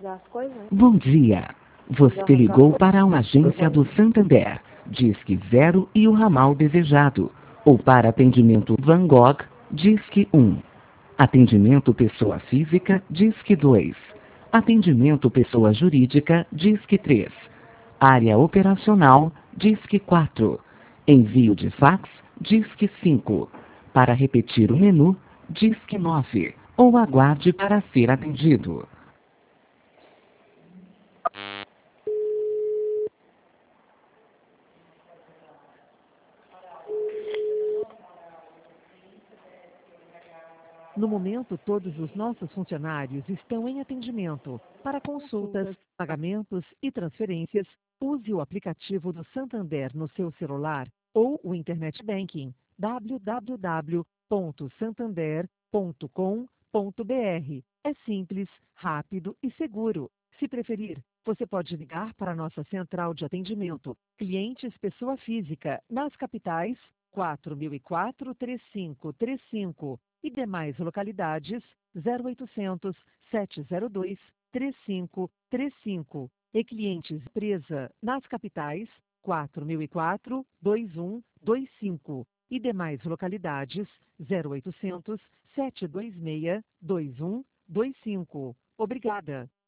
Bom dia. Você ligou para uma agência do Santander. Disque 0 e o ramal desejado. Ou para atendimento Van Gogh, Disque 1. Atendimento pessoa física, Disque 2. Atendimento pessoa jurídica, Disque 3. Área operacional, Disque 4. Envio de fax, Disque 5. Para repetir o menu, Disque 9. Ou aguarde para ser atendido. No momento, todos os nossos funcionários estão em atendimento. Para consultas, pagamentos e transferências, use o aplicativo do Santander no seu celular ou o Internet Banking www.santander.com.br. É simples, rápido e seguro. Se preferir, você pode ligar para a nossa central de atendimento, clientes pessoa física, nas capitais 4004-3535 e demais localidades 0800 702 3535 e clientes empresa nas capitais 4004-2125 e demais localidades 0800 726 2125. Obrigada.